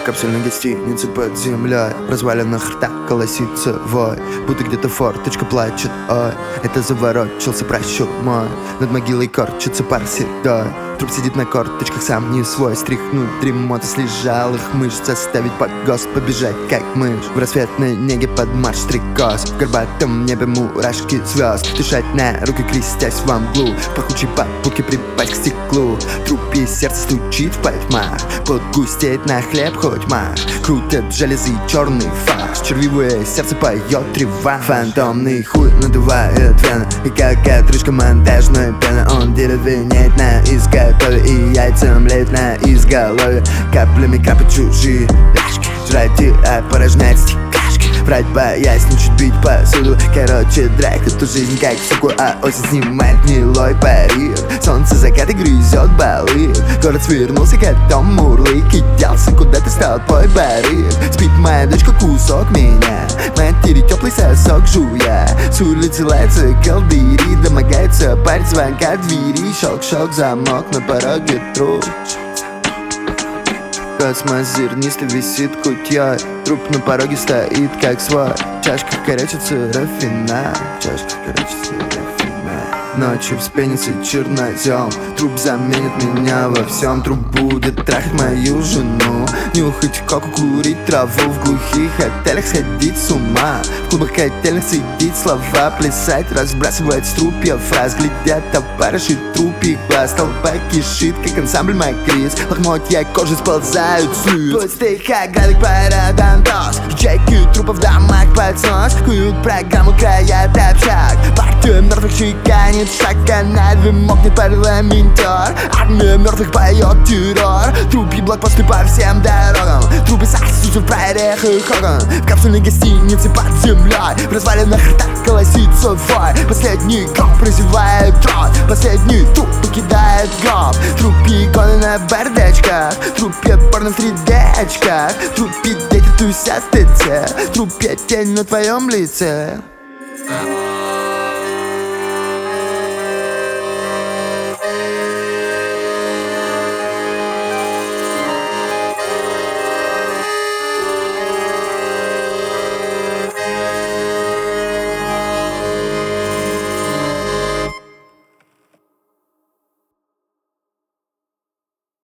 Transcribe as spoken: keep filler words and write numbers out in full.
капсульной гостинице под землей. В развалинах рта колосится вой, будто где-то форточка плачет, ой. Это заворочился прощур мой, над могилой корчится пар седой. Труп сидит на корточках, сам не свой. Стряхнуть дремоту с лежалых мышц, заставить погост побежать, как мышь. В рассветной неге под марш стрекоз, в горбатом небе мурашки звезд. Дышать на руки, крестясь во мглу, в пахучей попутке припасть к стеклу. Трупе сердце стучит в потьмах, пот густеет на хлеб хоть мах. Крутят железы черный фарш, червивое сердце поет реванш. Фантомный хуй надувает вены, и как отрыжка монтажной пены он деревенеет на изготове, и яйца млеют на изголовье. Каплями капают чужие ляжки, жрать и опорожнять стекляшки, врать боясь, не чуть бить посуду. Короче, драк эту жизнь как суку, а осень снимает гнилой парик. Солнце закат и грызет балы, город свернулся, котом мурлык, и делся куда-то с толпой барыг. Спит моя дочка, кусок меня, матери теплый сосок жуя. С улицы лается колдыри, домогается парень звонка двери. Шок-шок, замок, на пороге труп. Космос зернистый висит кутьей, труп на пороге стоит как свой. Чашка корячится рафина, чашка корячится рафина. Ночью вспенится чернозем, труп заменит меня во всем. Труп будет трахать мою жену, нюхать коку, курить траву, в глухих отелях сходить с ума, в клубах котельных сидеть, слова плясать, разбрасывать струпья фраз. Глядят товарищи трупик глаз, толпа кишит, как ансамбль Макрис. Лохмотья кожи сползают с лиц. Пустых оградок парадонтоз, ячейки трупов в домах под снос. Куют программу, краят общак, партия мертвых чеканит шаг, канаве мокнет парламентер. Армия мертвых поет террор, трупи блокпосты по всем дорогам. Трупы сосутся в прорехах окон, в капсульной гостинице под землей. В развалинах рта колосится вой, последний гроб прозевает трон, последний труп покидает гроб. Трупи иконы на бардачках, трупе порно в три дэ очках, трупе дети тусят в ТЦ, трупе тень на твоем лице.